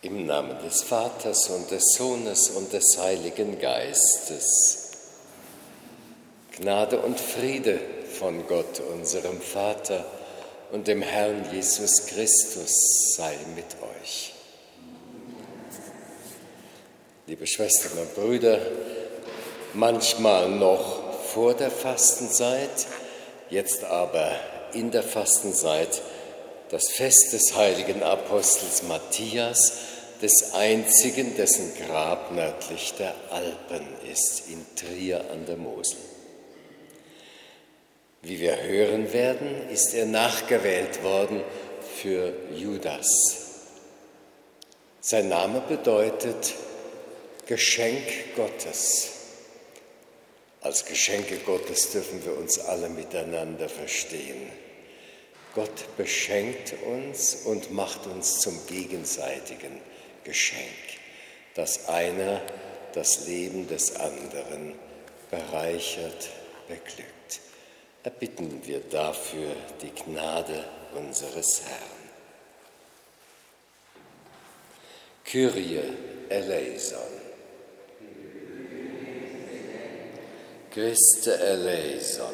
Im Namen des Vaters und des Sohnes und des Heiligen Geistes. Gnade und Friede von Gott, unserem Vater, und dem Herrn Jesus Christus sei mit euch. Liebe Schwestern und Brüder, manchmal noch vor der Fastenzeit, jetzt aber in der Fastenzeit, das Fest des heiligen Apostels Matthias, des einzigen, dessen Grab nördlich der Alpen ist, in Trier an der Mosel. Wie wir hören werden, ist er nachgewählt worden für Judas. Sein Name bedeutet Geschenk Gottes. Als Geschenke Gottes dürfen wir uns alle miteinander verstehen. Gott beschenkt uns und macht uns zum gegenseitigen Geschenk, dass einer das Leben des anderen bereichert, beglückt. Erbitten wir dafür die Gnade unseres Herrn. Kyrie eleison. Christe eleison.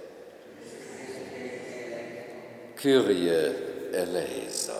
Kyrie eleison.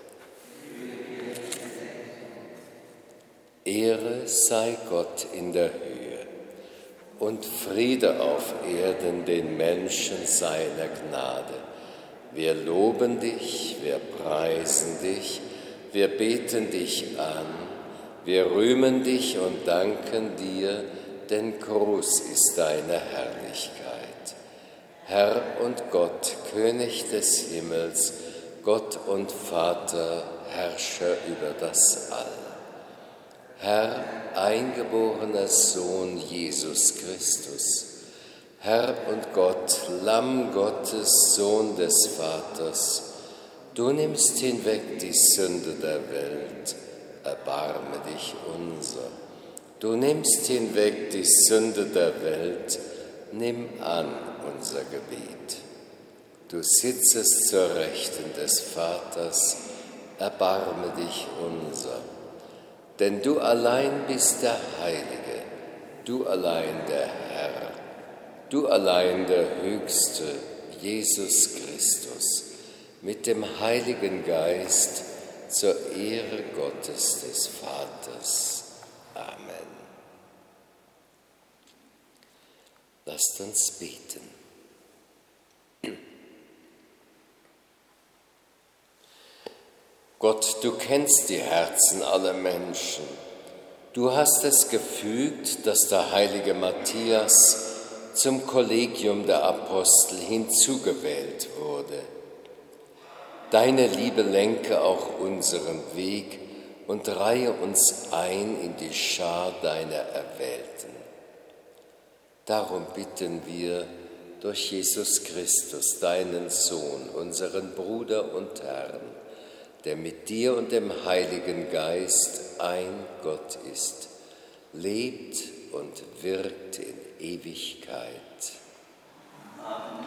Ehre sei Gott in der Höhe und Friede auf Erden den Menschen seiner Gnade. Wir loben dich, wir preisen dich, wir beten dich an, wir rühmen dich und danken dir, denn groß ist deine Herrlichkeit. Herr und Gott, König des Himmels, Gott und Vater, Herrscher über das All. Herr, eingeborener Sohn Jesus Christus, Herr und Gott, Lamm Gottes, Sohn des Vaters, du nimmst hinweg die Sünde der Welt, erbarme dich unser. Du nimmst hinweg die Sünde der Welt, nimm an unser Gebet. Du sitzest zur Rechten des Vaters, erbarme dich unser. Denn du allein bist der Heilige, du allein der Herr, du allein der Höchste, Jesus Christus, mit dem Heiligen Geist, zur Ehre Gottes des Vaters. Amen. Lasst uns beten. Gott, du kennst die Herzen aller Menschen. Du hast es gefügt, dass der heilige Matthias zum Kollegium der Apostel hinzugewählt wurde. Deine Liebe lenke auch unseren Weg und reihe uns ein in die Schar deiner Erwählten. Darum bitten wir durch Jesus Christus, deinen Sohn, unseren Bruder und Herrn, der mit dir und dem Heiligen Geist ein Gott ist, lebt und wirkt in Ewigkeit. Amen.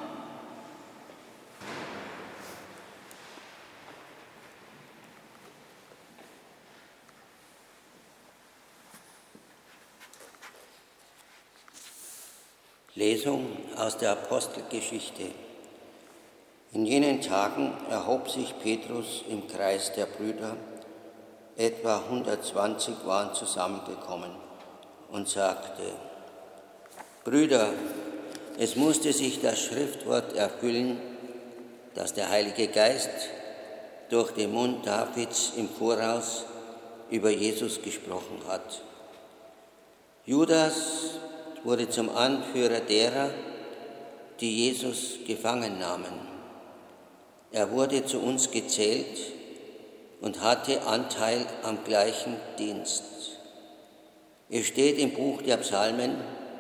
Lesung aus der Apostelgeschichte. In jenen Tagen erhob sich Petrus im Kreis der Brüder, etwa 120 waren zusammengekommen, und sagte: Brüder, es musste sich das Schriftwort erfüllen, das der Heilige Geist durch den Mund Davids im Voraus über Jesus gesprochen hat. Judas wurde zum Anführer derer, die Jesus gefangen nahmen. Er wurde zu uns gezählt und hatte Anteil am gleichen Dienst. Es steht im Buch der Psalmen: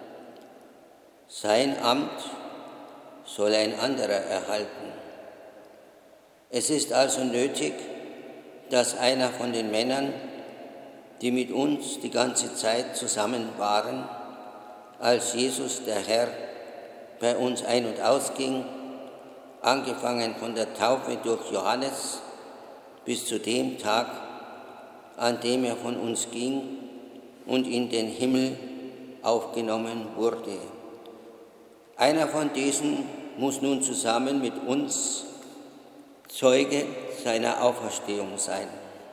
Sein Amt soll ein anderer erhalten. Es ist also nötig, dass einer von den Männern, die mit uns die ganze Zeit zusammen waren, als Jesus, der Herr, bei uns ein- und ausging, angefangen von der Taufe durch Johannes bis zu dem Tag, an dem er von uns ging und in den Himmel aufgenommen wurde. Einer von diesen muss nun zusammen mit uns Zeuge seiner Auferstehung sein.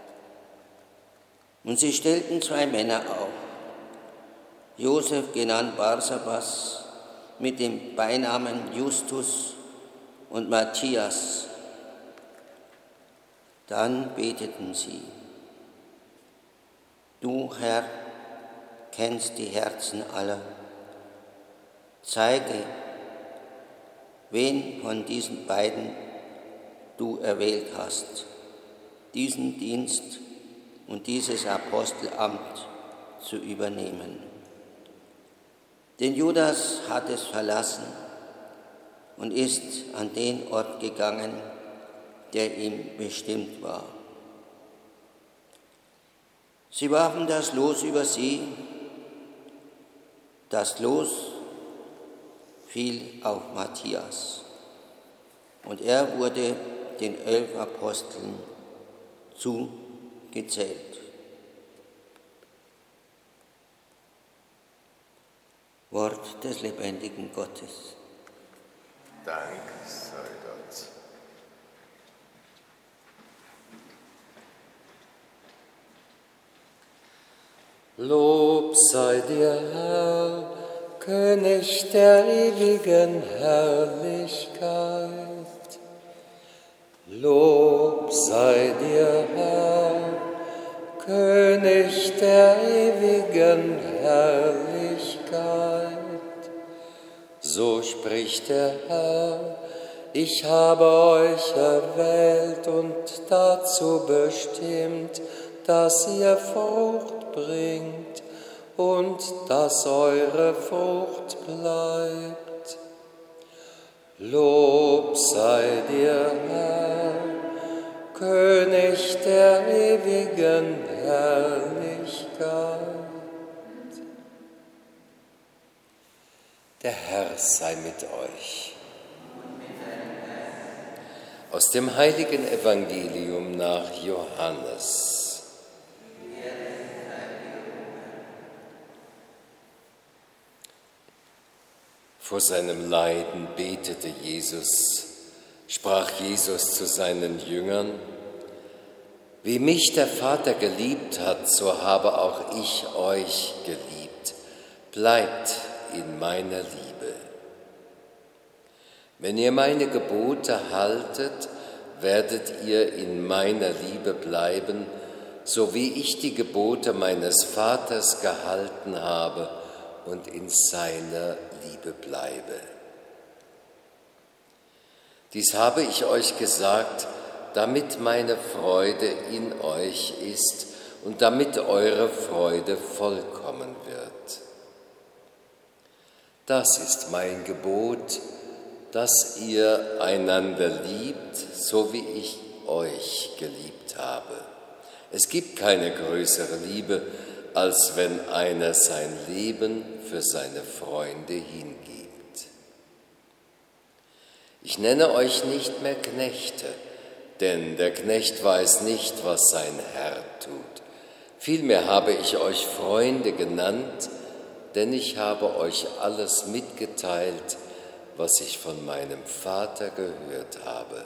Und sie stellten 2 Männer auf, Josef genannt Barsabas mit dem Beinamen Justus und Matthias. Dann beteten sie: Du, Herr, kennst die Herzen aller. Zeige, wen von diesen beiden du erwählt hast, diesen Dienst und dieses Apostelamt zu übernehmen. Denn Judas hat es verlassen und ist an den Ort gegangen, der ihm bestimmt war. Sie warfen das Los über sie. Das Los fiel auf Matthias und er wurde den 11 Aposteln zugezählt. Wort des lebendigen Gottes. Dank sei Gott. Lob sei dir, Herr, König der ewigen Herrlichkeit. Lob sei dir, Herr, König der ewigen Herrlichkeit. So spricht der Herr: Ich habe euch erwählt und dazu bestimmt, dass ihr Frucht bringt und dass eure Frucht bleibt. Lob sei dir, Herr, König der ewigen Herrlichkeit. Der Herr sei mit euch. Aus dem heiligen Evangelium nach Johannes. Vor seinem Leiden betete Jesus, sprach Jesus zu seinen Jüngern: Wie mich der Vater geliebt hat, so habe auch ich euch geliebt. Bleibt in meiner Liebe. Wenn ihr meine Gebote haltet, werdet ihr in meiner Liebe bleiben, so wie ich die Gebote meines Vaters gehalten habe und in seiner Liebe bleibe. Dies habe ich euch gesagt, damit meine Freude in euch ist und damit eure Freude vollkommen wird. Das ist mein Gebot, dass ihr einander liebt, so wie ich euch geliebt habe. Es gibt keine größere Liebe, als wenn einer sein Leben für seine Freunde hingibt. Ich nenne euch nicht mehr Knechte, denn der Knecht weiß nicht, was sein Herr tut. Vielmehr habe ich euch Freunde genannt, denn ich habe euch alles mitgeteilt, was ich von meinem Vater gehört habe.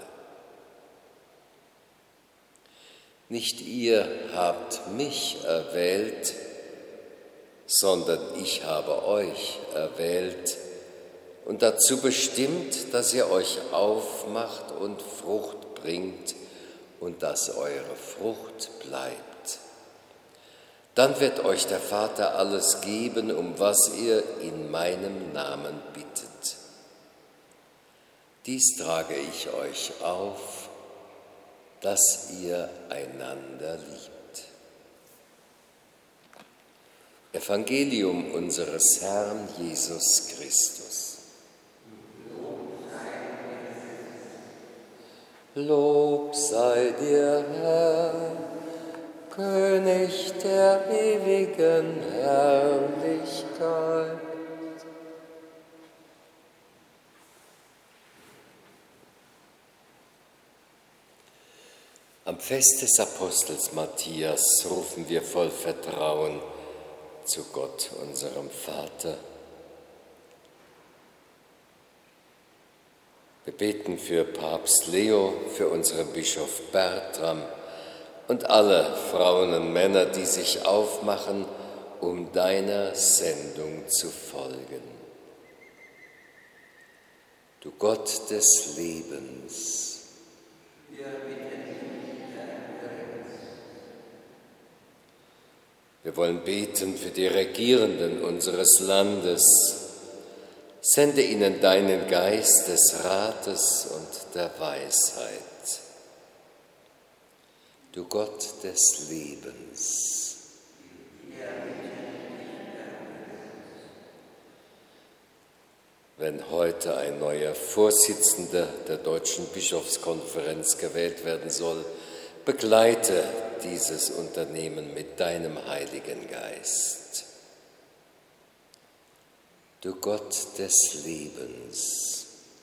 Nicht ihr habt mich erwählt, sondern ich habe euch erwählt und dazu bestimmt, dass ihr euch aufmacht und Frucht bringt und dass eure Frucht bleibt. Dann wird euch der Vater alles geben, um was ihr in meinem Namen bittet. Dies trage ich euch auf, dass ihr einander liebt. Evangelium unseres Herrn Jesus Christus. Lob sei dir, Herr, König der ewigen Herrlichkeit. Am Fest des Apostels Matthias rufen wir voll Vertrauen zu Gott, unserem Vater. Wir beten für Papst Leo, für unseren Bischof Bertram und alle Frauen und Männer, die sich aufmachen, um deiner Sendung zu folgen. Du Gott des Lebens, wir wollen beten für die Regierenden unseres Landes. Sende ihnen deinen Geist des Rates und der Weisheit. Du Gott des Lebens. Wenn heute ein neuer Vorsitzender der Deutschen Bischofskonferenz gewählt werden soll, begleite dieses Unternehmen mit deinem Heiligen Geist. Du Gott des Lebens.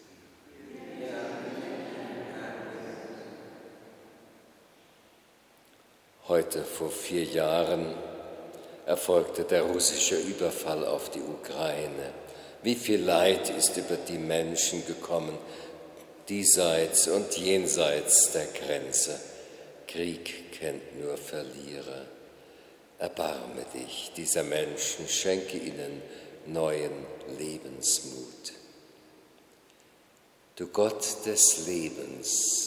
Heute vor 4 Jahren erfolgte der russische Überfall auf die Ukraine. Wie viel Leid ist über die Menschen gekommen, diesseits und jenseits der Grenze. Krieg kennt nur Verlierer. Erbarme dich dieser Menschen, schenke ihnen neuen Lebensmut. Du Gott des Lebens.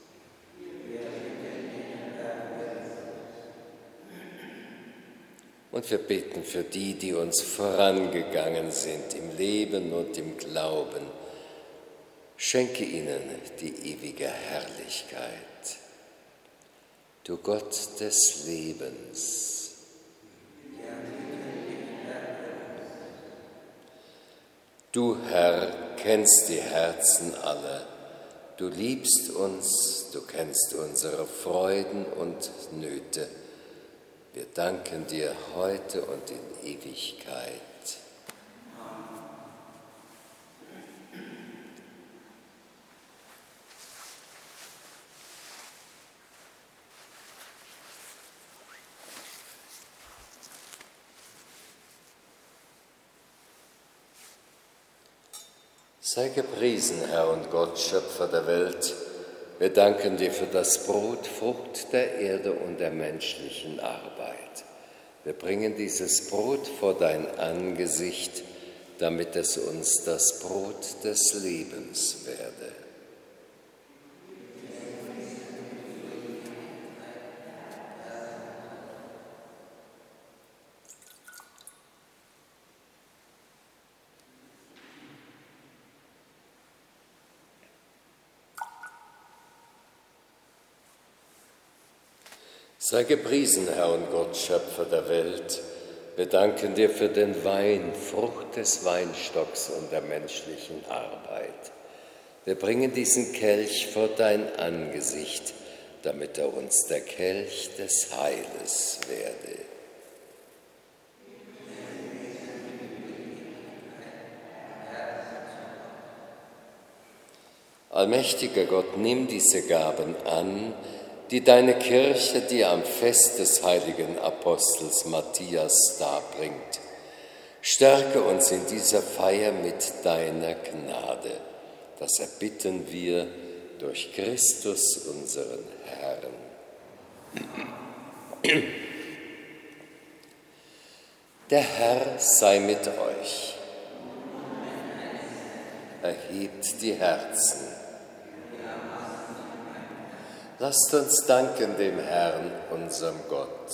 Und wir beten für die, die uns vorangegangen sind im Leben und im Glauben. Schenke ihnen die ewige Herrlichkeit. Du Gott des Lebens. Du, Herr, kennst die Herzen aller. Du liebst uns, du kennst unsere Freuden und Nöte. Wir danken dir heute und in Ewigkeit. Sei gepriesen, Herr und Gott, Schöpfer der Welt. Wir danken dir für das Brot, Frucht der Erde und der menschlichen Arbeit. Wir bringen dieses Brot vor dein Angesicht, damit es uns das Brot des Lebens werde. Sei gepriesen, Herr und Gott, Schöpfer der Welt. Wir danken dir für den Wein, Frucht des Weinstocks und der menschlichen Arbeit. Wir bringen diesen Kelch vor dein Angesicht, damit er uns der Kelch des Heiles werde. Allmächtiger Gott, nimm diese Gaben an, die deine Kirche dir am Fest des heiligen Apostels Matthias darbringt. Stärke uns in dieser Feier mit deiner Gnade. Das erbitten wir durch Christus, unseren Herrn. Der Herr sei mit euch. Erhebt die Herzen. Lasst uns danken dem Herrn, unserem Gott.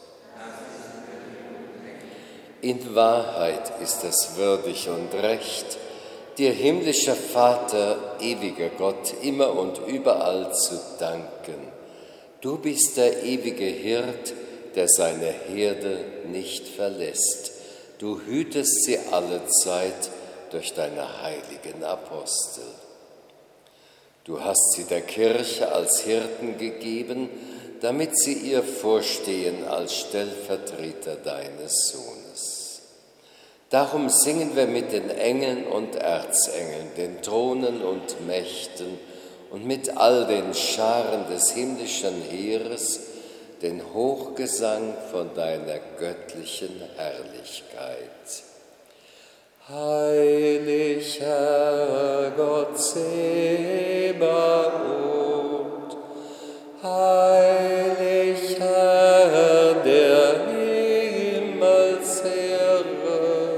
In Wahrheit ist es würdig und recht, dir, himmlischer Vater, ewiger Gott, immer und überall zu danken. Du bist der ewige Hirt, der seine Herde nicht verlässt. Du hütest sie allezeit durch deine heiligen Apostel. Du hast sie der Kirche als Hirten gegeben, damit sie ihr vorstehen als Stellvertreter deines Sohnes. Darum singen wir mit den Engeln und Erzengeln, den Thronen und Mächten und mit all den Scharen des himmlischen Heeres den Hochgesang von deiner göttlichen Herrlichkeit. Heilig Herr Gott Zebaoth, heilig Herr der Himmelsheere,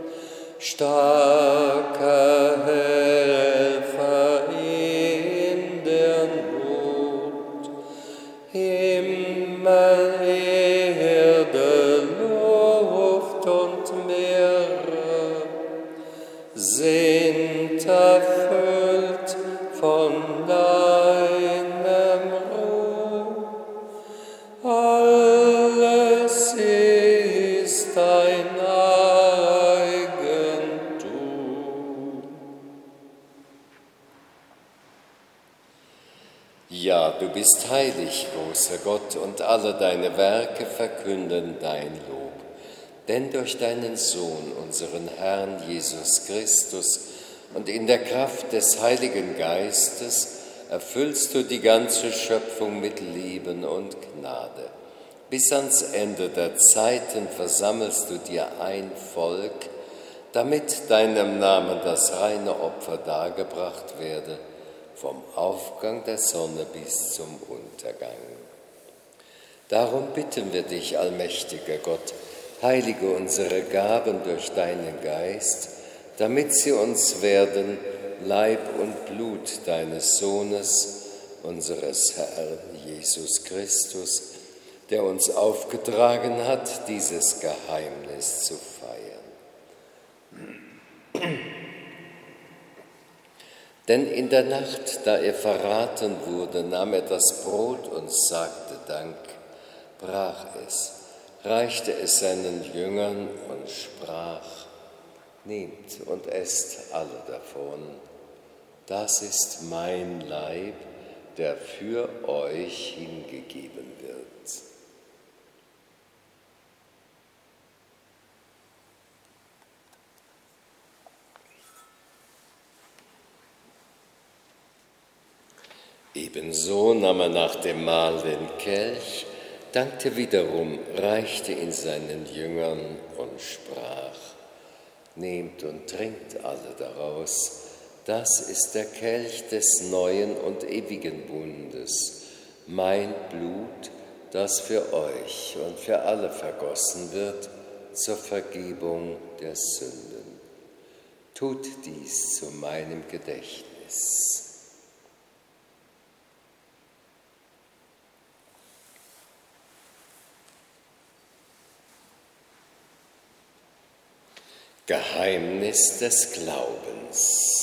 starker Helfer in der Not, Himmel, Erde, Luft und Meere sind erfüllt von deinem Ruhm. Alles ist dein Eigentum. Ja, du bist heilig, großer Gott, und alle deine Werke verkünden dein Lob. Denn durch deinen Sohn, unseren Herrn Jesus Christus, und in der Kraft des Heiligen Geistes erfüllst du die ganze Schöpfung mit Leben und Gnade. Bis ans Ende der Zeiten versammelst du dir ein Volk, damit deinem Namen das reine Opfer dargebracht werde, vom Aufgang der Sonne bis zum Untergang. Darum bitten wir dich, allmächtiger Gott, heilige unsere Gaben durch deinen Geist, damit sie uns werden Leib und Blut deines Sohnes, unseres Herrn Jesus Christus, der uns aufgetragen hat, dieses Geheimnis zu feiern. Denn in der Nacht, da er verraten wurde, nahm er das Brot und sagte Dank, brach es, reichte es seinen Jüngern und sprach: Nehmt und esst alle davon. Das ist mein Leib, der für euch hingegeben wird. Ebenso nahm er nach dem Mahl den Kelch, dankte wiederum, reichte ihn seinen Jüngern und sprach: Nehmt und trinkt alle daraus, das ist der Kelch des neuen und ewigen Bundes, mein Blut, das für euch und für alle vergossen wird zur Vergebung der Sünden. Tut dies zu meinem Gedächtnis. Geheimnis des Glaubens.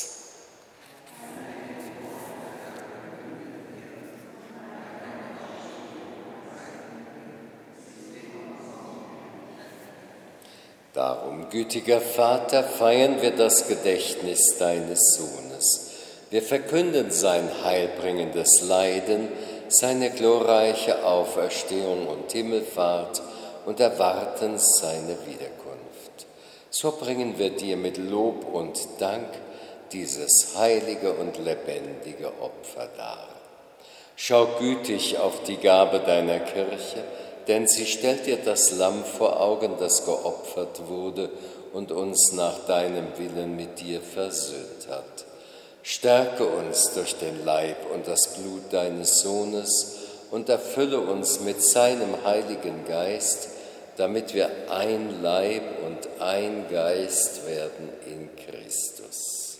Darum, gütiger Vater, feiern wir das Gedächtnis deines Sohnes. Wir verkünden sein heilbringendes Leiden, seine glorreiche Auferstehung und Himmelfahrt und erwarten seine Wiederkunft. So bringen wir dir mit Lob und Dank dieses heilige und lebendige Opfer dar. Schau gütig auf die Gabe deiner Kirche, denn sie stellt dir das Lamm vor Augen, das geopfert wurde und uns nach deinem Willen mit dir versöhnt hat. Stärke uns durch den Leib und das Blut deines Sohnes und erfülle uns mit seinem Heiligen Geist, damit wir ein Leib und ein Geist werden in Christus.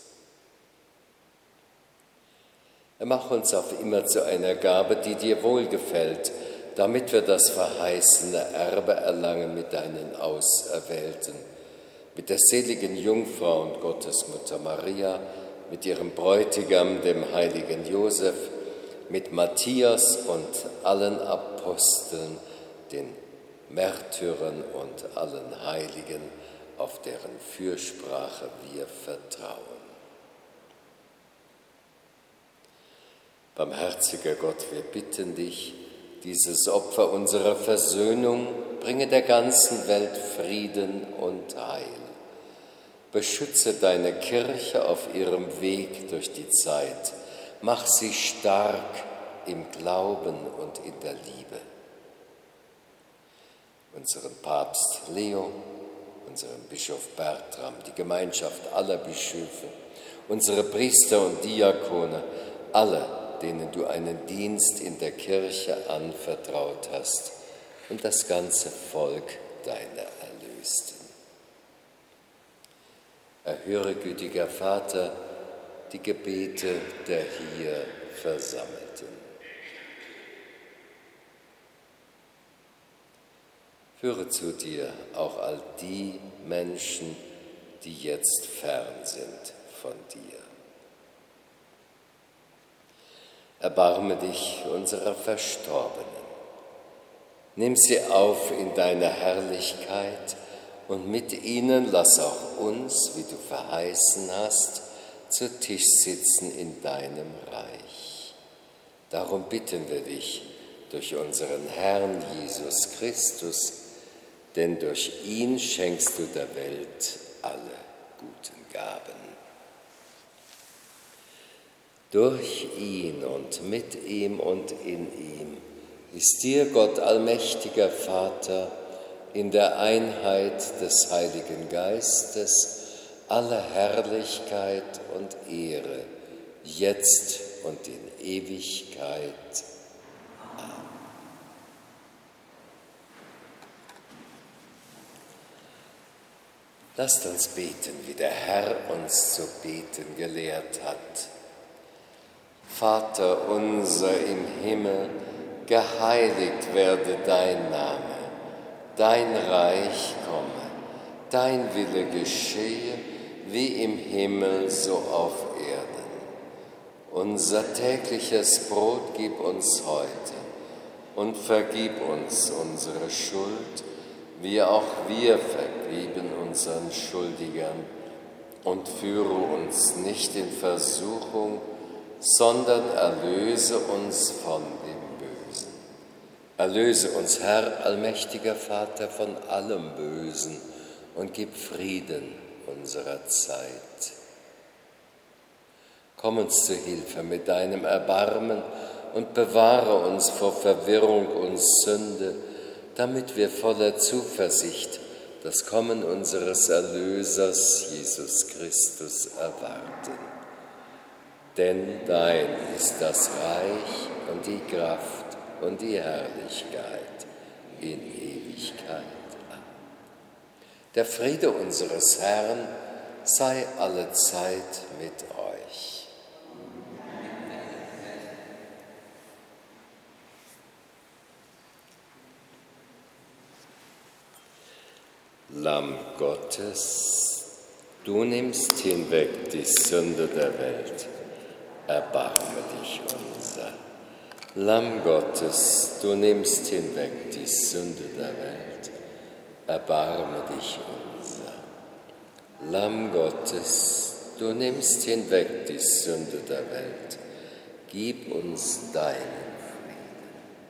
Mach uns auf immer zu einer Gabe, die dir wohlgefällt, damit wir das verheißene Erbe erlangen mit deinen Auserwählten, mit der seligen Jungfrau und Gottesmutter Maria, mit ihrem Bräutigam, dem heiligen Josef, mit Matthias und allen Aposteln, den Märtyrern und allen Heiligen, auf deren Fürsprache wir vertrauen. Barmherziger Gott, wir bitten dich, dieses Opfer unserer Versöhnung bringe der ganzen Welt Frieden und Heil. Beschütze deine Kirche auf ihrem Weg durch die Zeit. Mach sie stark im Glauben und in der Liebe. Unseren Papst Leo, unseren Bischof Bertram, die Gemeinschaft aller Bischöfe, unsere Priester und Diakone, alle, denen du einen Dienst in der Kirche anvertraut hast, und das ganze Volk deiner Erlösten. Erhöre, gütiger Vater, die Gebete der hier Versammelten. Führe zu dir auch all die Menschen, die jetzt fern sind von dir. Erbarme dich unserer Verstorbenen. Nimm sie auf in deiner Herrlichkeit und mit ihnen lass auch uns, wie du verheißen hast, zu Tisch sitzen in deinem Reich. Darum bitten wir dich durch unseren Herrn Jesus Christus, denn durch ihn schenkst du der Welt alle guten Gaben. Durch ihn und mit ihm und in ihm ist dir, Gott allmächtiger Vater, in der Einheit des Heiligen Geistes alle Herrlichkeit und Ehre, jetzt und in Ewigkeit. Amen. Lasst uns beten, wie der Herr uns zu beten gelehrt hat. Vater unser im Himmel, geheiligt werde dein Name, dein Reich komme, dein Wille geschehe, wie im Himmel so auf Erden. Unser tägliches Brot gib uns heute und vergib uns unsere Schuld, wie auch wir vergeben unseren Schuldigern. Und führe uns nicht in Versuchung, sondern erlöse uns von dem Bösen. Erlöse uns, Herr, allmächtiger Vater, von allem Bösen und gib Frieden unserer Zeit. Komm uns zu Hilfe mit deinem Erbarmen und bewahre uns vor Verwirrung und Sünde, damit wir voller Zuversicht das Kommen unseres Erlösers, Jesus Christus, erwarten. Denn dein ist das Reich und die Kraft und die Herrlichkeit in Ewigkeit. Amen. Der Friede unseres Herrn sei allezeit mit euch. Lamm Gottes, du nimmst hinweg die Sünde der Welt. Erbarme dich unser. Lamm Gottes, du nimmst hinweg die Sünde der Welt. Erbarme dich unser. Lamm Gottes, du nimmst hinweg die Sünde der Welt. Gib uns deinen Frieden.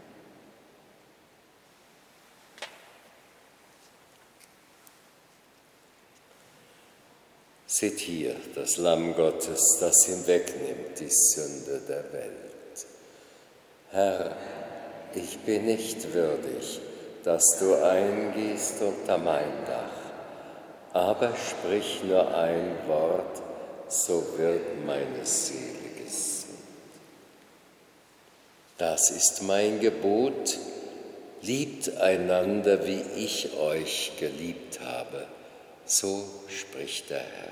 Seht hier das Lamm Gottes, das hinwegnimmt die Sünde der Welt. Herr, ich bin nicht würdig, dass du eingehst unter mein Dach, aber sprich nur ein Wort, so wird meine Seele gesund. Das ist mein Gebot, liebt einander, wie ich euch geliebt habe, so spricht der Herr.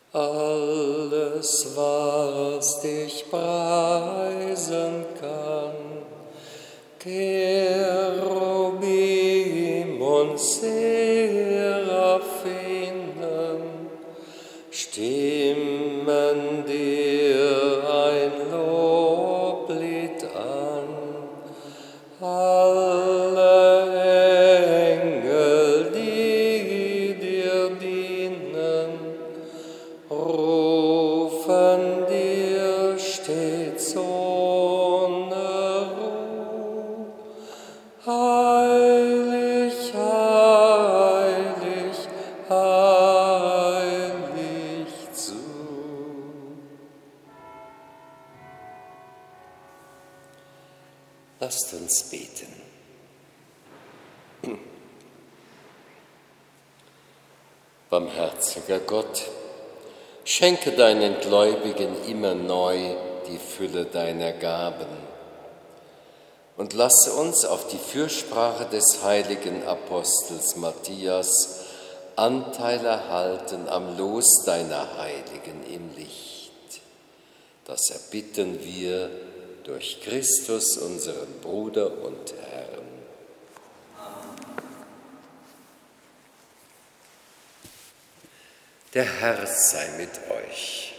Alles, was dich preisen kann, Cherubim und Seraphinen, stimmen dir ein Loblied an. Alle Engel, die dir dienen, rufen dir stets ohne Ruhe. Heilig, heilig, heilig zu. Lasst uns beten. Barmherziger Gott, schenke deinen Gläubigen immer neu die Fülle deiner Gaben und lasse uns auf die Fürsprache des heiligen Apostels Matthias Anteil erhalten am Los deiner Heiligen im Licht. Das erbitten wir durch Christus, unseren Bruder und Herrn. Der Herr sei mit euch.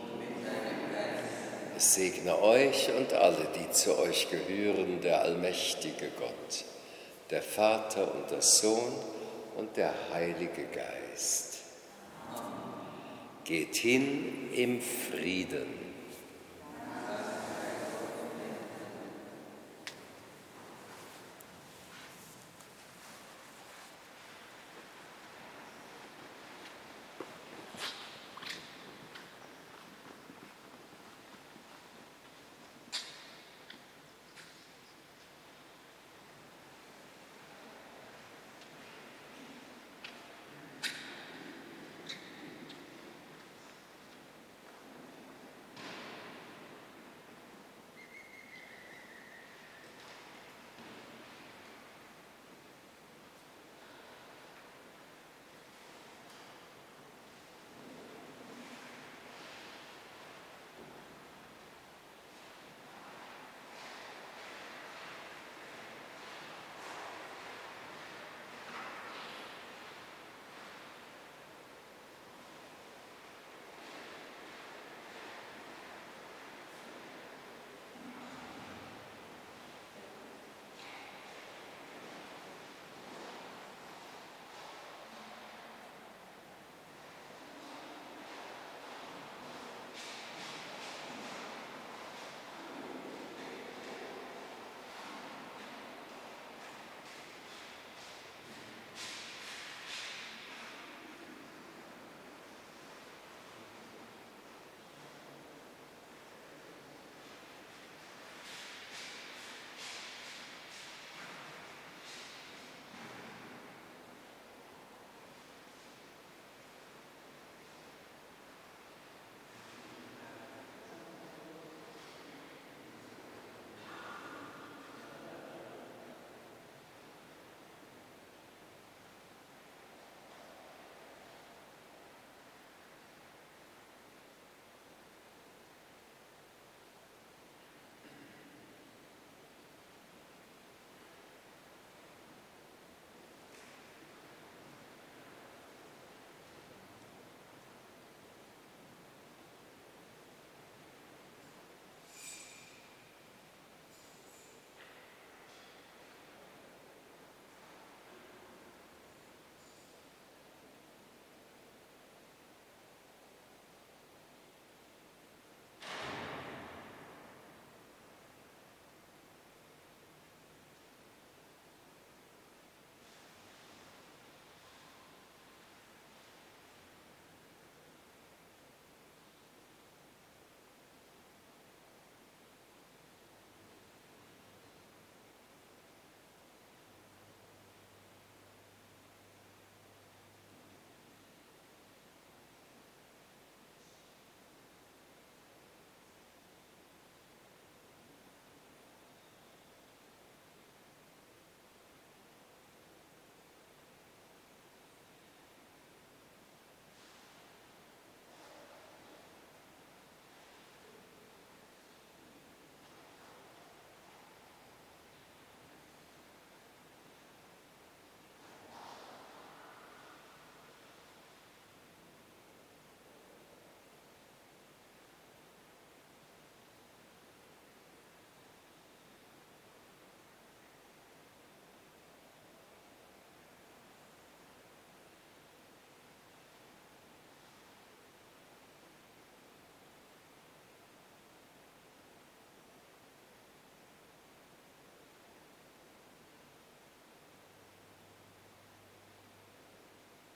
Es segne euch und alle, die zu euch gehören, der allmächtige Gott, der Vater und der Sohn und der Heilige Geist. Geht hin im Frieden.